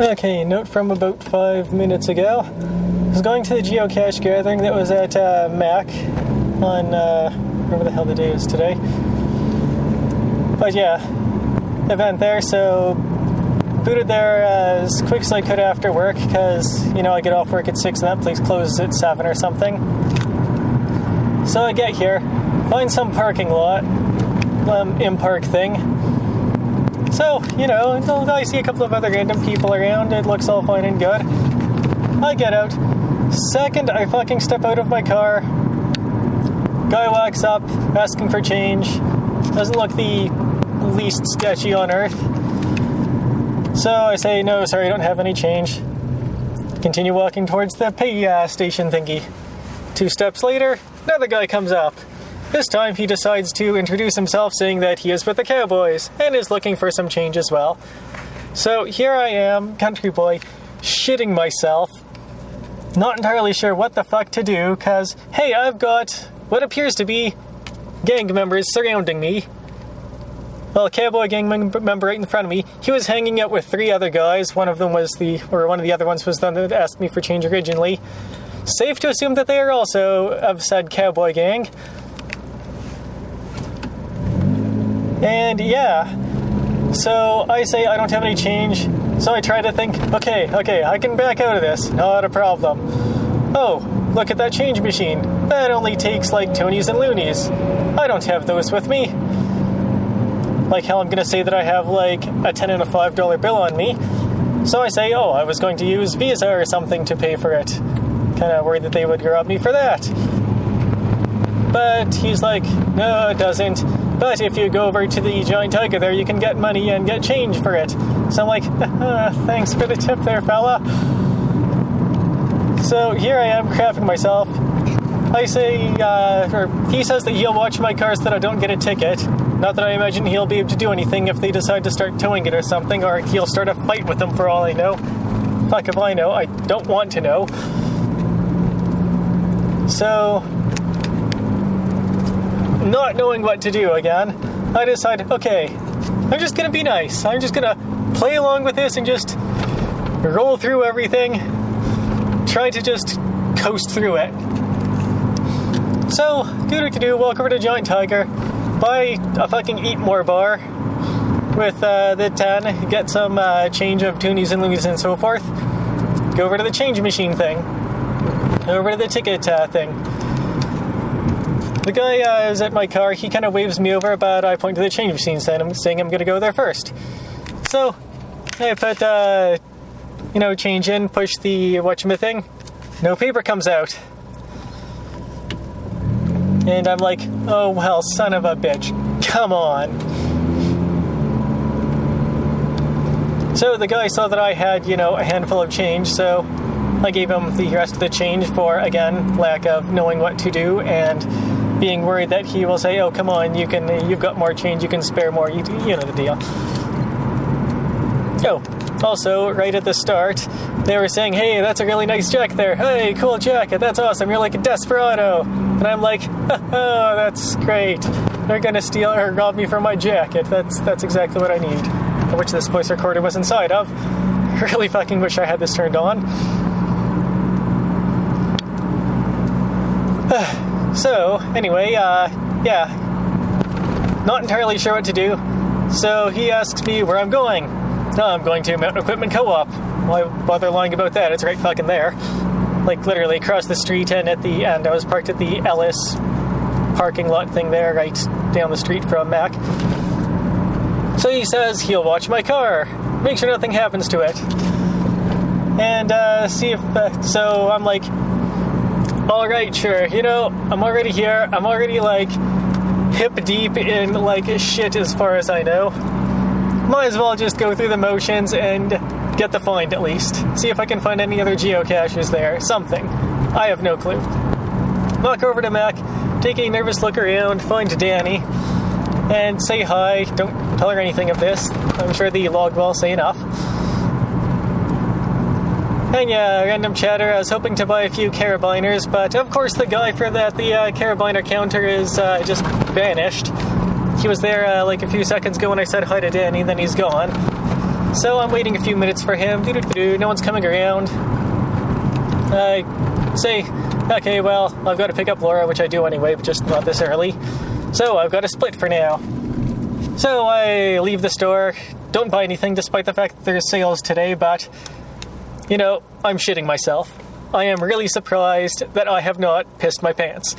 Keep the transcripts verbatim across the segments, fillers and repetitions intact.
Okay, note from about five minutes ago. I was going to the geocache gathering that was at uh, Mac on, uh, whatever the hell the day is today. But yeah, event there, so booted there as quick as I could after work, because, you know, I get off work at six and that place closes at seven or something. So I get here, find some parking lot, um, in-park thing. So, you know, I see a couple of other random people around, it looks all fine and good. I get out. Second, I fucking step out of my car. Guy walks up, asking for change. Doesn't look the least sketchy on earth. So I say, no, sorry, I don't have any change. Continue walking towards the pay uh, station thingy. Two steps later, another guy comes up. This time he decides to introduce himself, saying that he is with the Cowboys and is looking for some change as well. So here I am, country boy, shitting myself, not entirely sure what the fuck to do, because, hey, I've got what appears to be gang members surrounding me. Well, a Cowboy gang member right in front of me. He was hanging out with three other guys. One of them was the, or one of the other ones was the one that asked me for change originally. Safe to assume that they are also of said Cowboy gang. And yeah, so I say I don't have any change, so I try to think, okay, okay, I can back out of this, not a problem. Oh, look at that change machine. That only takes like tonies and loonies. I don't have those with me. Like hell, I'm gonna say that I have like a ten and a five dollar bill on me. So I say, oh, I was going to use Visa or something to pay for it. Kinda worried that they would rob me for that. But he's like, no, it doesn't. But if you go over to the Giant Tiger there, you can get money and get change for it. So I'm like, thanks for the tip there, fella. So here I am, crapping myself. I say, uh, or he says that he'll watch my car so that I don't get a ticket. Not that I imagine he'll be able to do anything if they decide to start towing it or something, or he'll start a fight with them for all I know. Fuck if I know, I don't want to know. So, not knowing what to do again, I decide, okay, I'm just gonna be nice. I'm just gonna play along with this and just roll through everything. Try to just coast through it. So, do-do-do-do, walk over to Giant Tiger, buy a fucking Eat More bar with uh, the ten, get some uh, change of toonies and loonies and so forth. Go over to the change machine thing. Go over to the ticket uh, thing. The guy uh, is at my car, he kind of waves me over, but I point to the change machine saying I'm, saying I'm going to go there first. So, I put, uh, you know, change in, push the whatchamithing, no paper comes out. And I'm like, oh well, son of a bitch, come on. So the guy saw that I had, you know, a handful of change, so I gave him the rest of the change for, again, lack of knowing what to do and being worried that he will say, oh, come on, you can, you've got more change, you can spare more, you, you know the deal. Oh, also, right at the start, they were saying, hey, that's a really nice jacket there. Hey, cool jacket, that's awesome, you're like a desperado. And I'm like, oh, that's great. They're gonna steal or rob me for my jacket. That's that's exactly what I need. Which this voice recorder was inside of. Really fucking wish I had this turned on. So, anyway, uh, yeah. Not entirely sure what to do. So he asks me where I'm going. No, I'm going to Mountain Equipment Co-op. Why bother lying about that? It's right fucking there. Like, literally across the street, and at the end, I was parked at the Ellis parking lot thing there, right down the street from Mac. So he says he'll watch my car, make sure nothing happens to it. And, uh, see if, uh, so I'm like, alright, sure, you know, I'm already here, I'm already, like, hip deep in, like, shit as far as I know. Might as well just go through the motions and get the find at least. See if I can find any other geocaches there. Something. I have no clue. Walk over to Mac, take a nervous look around, find Danny, and say hi. Don't tell her anything of this. I'm sure the log will say enough. And yeah, random chatter. I was hoping to buy a few carabiners, but of course the guy for that, the uh, carabiner counter is uh, just vanished. He was there uh, like a few seconds ago when I said hi to Danny, then he's gone. So I'm waiting a few minutes for him. Doo-doo-doo-doo. No one's coming around. I say, okay, well, I've got to pick up Laura, which I do anyway, but just not this early. So I've got a split for now. So I leave the store. Don't buy anything despite the fact that there's sales today, but, you know, I'm shitting myself. I am really surprised that I have not pissed my pants.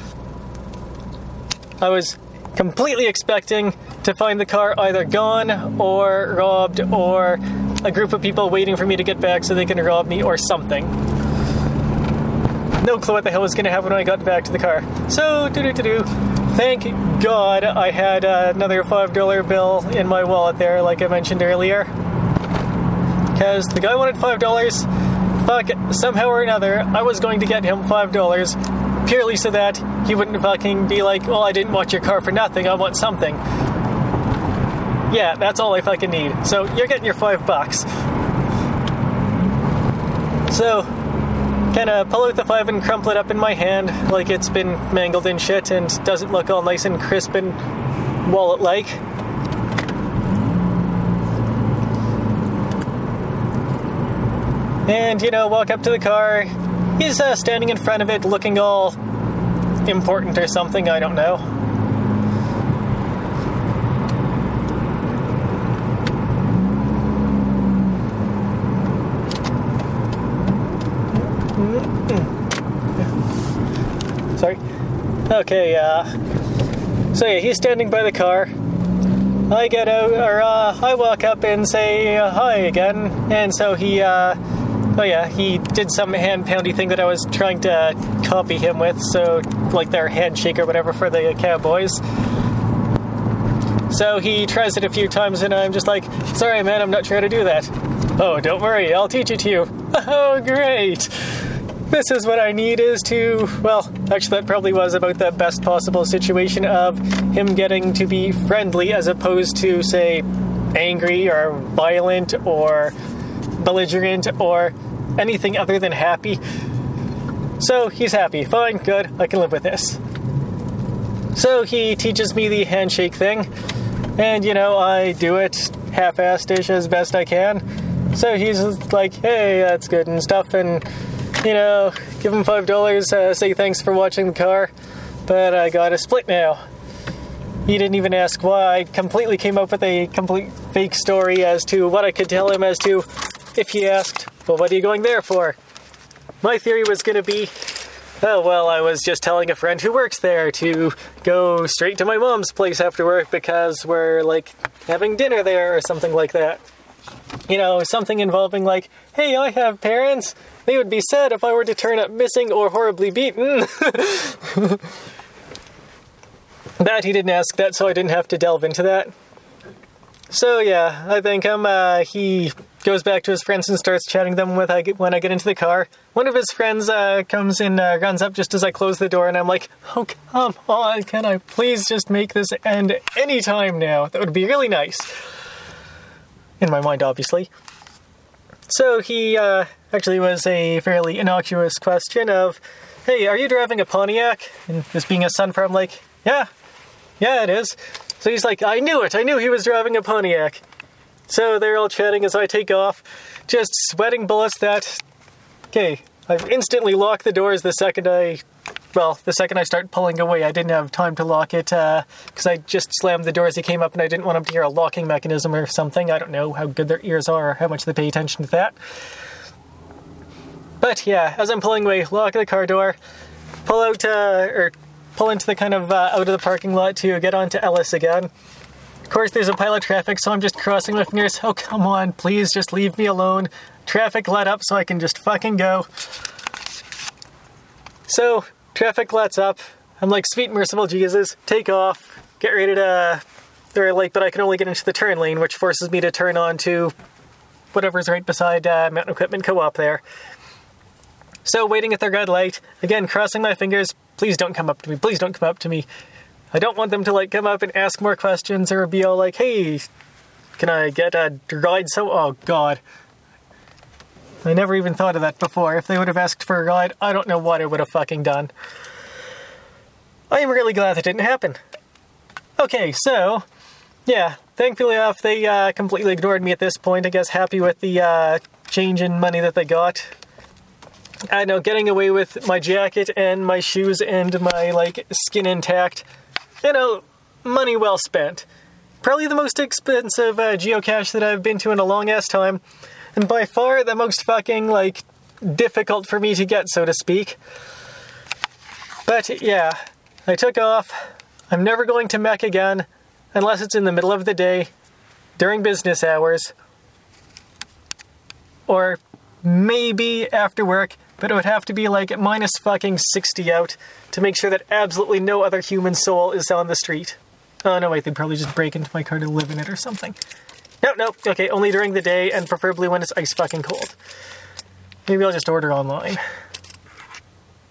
I was completely expecting to find the car either gone or robbed or a group of people waiting for me to get back so they can rob me or something. No clue what the hell was going to happen when I got back to the car. So, doo-doo-doo-doo. Thank God I had uh, another five dollar bill in my wallet there, like I mentioned earlier. Because the guy wanted five dollars. Fuck, somehow or another, I was going to get him five dollars purely so that he wouldn't fucking be like, well, I didn't watch your car for nothing, I want something. Yeah, that's all I fucking need. So, you're getting your five bucks. So, kind of pull out the five and crumple it up in my hand like it's been mangled and shit and doesn't look all nice and crisp and wallet-like. And, you know, walk up to the car. He's uh, standing in front of it looking all important or something, I don't know. Sorry. Okay, uh... So yeah, he's standing by the car. I get out, or, uh, I walk up and say, uh, hi again. And so he, uh... Oh yeah, he did some hand-poundy thing that I was trying to copy him with, so, like their handshake or whatever for the cowboys. So he tries it a few times and I'm just like, sorry man, I'm not sure how to do that. Oh, don't worry, I'll teach it to you. Oh, great! This is what I need is to, well, actually that probably was about the best possible situation of him getting to be friendly as opposed to, say, angry or violent or belligerent or anything other than happy. So he's happy. Fine, good, I can live with this. So he teaches me the handshake thing, and, you know, I do it half-assed-ish as best I can. So he's like, hey, that's good and stuff, and, you know, give him five dollars, uh, say thanks for watching the car, but I got a split now. He didn't even ask why. I completely came up with a complete fake story as to what I could tell him as to if he asked, well, what are you going there for? My theory was going to be, oh, well, I was just telling a friend who works there to go straight to my mom's place after work because we're, like, having dinner there or something like that. You know, something involving, like, hey, I have parents. They would be sad if I were to turn up missing or horribly beaten. That, he didn't ask that, so I didn't have to delve into that. So, yeah, I thank him. Uh, he goes back to his friends and starts chatting them with I get, when I get into the car. One of his friends uh, comes and uh, runs up just as I close the door, and I'm like, oh, come on, can I please just make this end any time now? That would be really nice. In my mind, obviously. So he uh, actually was a fairly innocuous question of, hey, are you driving a Pontiac? And this being a Sunfire, I'm like, yeah, yeah, it is. So he's like, I knew it, I knew he was driving a Pontiac. So they're all chatting as I take off, just sweating bullets that, okay, I instantly lock the doors the second I, well, the second I start pulling away. I didn't have time to lock it, uh, because I just slammed the door as he came up and I didn't want him to hear a locking mechanism or something. I don't know how good their ears are or how much they pay attention to that. But yeah, as I'm pulling away, lock the car door, pull out, uh, or pull into the kind of, uh, out of the parking lot to get onto Ellis again. Of course, there's a pile of traffic, so I'm just crossing my fingers. Oh, come on, please just leave me alone. Traffic let up so I can just fucking go. So, traffic lets up. I'm like, sweet merciful Jesus, take off, get ready to, or like, but I can only get into the turn lane, which forces me to turn on to whatever's right beside uh, Mountain Equipment Co-op there. So, waiting at the red light, again, crossing my fingers, please don't come up to me, please don't come up to me. I don't want them to, like, come up and ask more questions or be all like, hey, can I get a ride? So, oh, God. I never even thought of that before. If they would have asked for a ride, I don't know what I would have fucking done. I am really glad that didn't happen. Okay, so, yeah, thankfully enough, they uh, completely ignored me at this point. I guess happy with the uh, change in money that they got. I know, getting away with my jacket and my shoes and my, like, skin intact. You know, money well spent. Probably the most expensive uh, geocache that I've been to in a long-ass time. And by far the most fucking, like, difficult for me to get, so to speak. But, yeah, I took off. I'm never going to Mech again, unless it's in the middle of the day, during business hours, or maybe after work, but it would have to be like minus fucking sixty out to make sure that absolutely no other human soul is on the street. Oh, no, wait, they'd probably just break into my car to live in it or something. No, no, okay, only during the day, and preferably when it's ice fucking cold. Maybe I'll just order online.